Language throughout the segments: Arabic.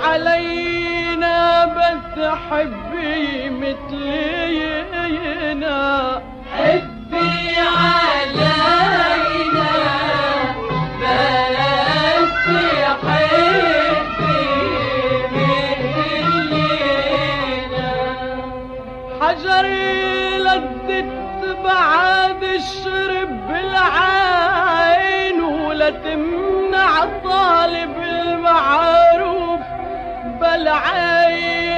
علينا بس حبي مثلينا حبي علينا بس حبي مثلينا حجري لدت بعد الشرب بالعين ولا تمنع طالب المعروف بالعين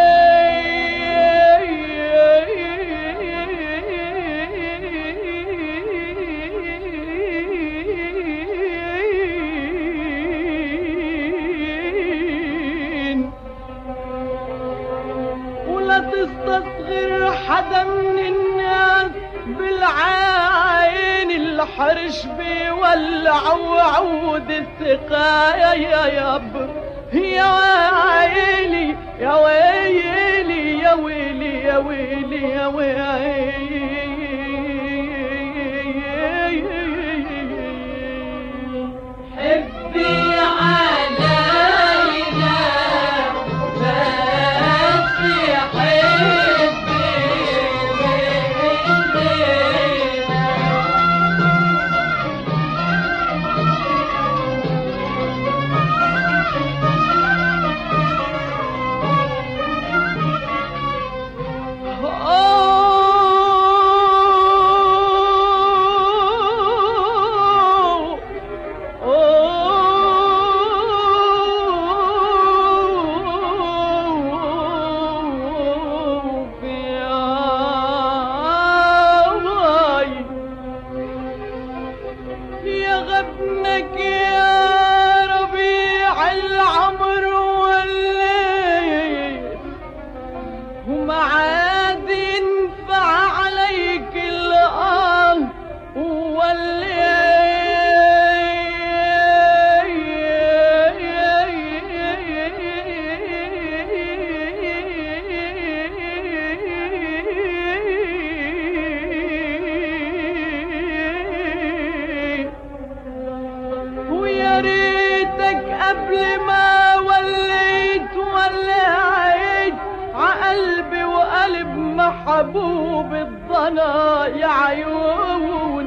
ولا تستصغر حدا من الناس بالعين الحرش بيولع وعود السقايا يا ياب يا ويلي يا ويلي يا ويلي يا ويلي يا ويلي حبي علينا بس حبي غبنك يا ربيع العمر والليل وما عاد ينفع عليك الآه ويا ريتك قبل ما وليت ولعيت عقلبي وقلب محبوب الضنا يا عيون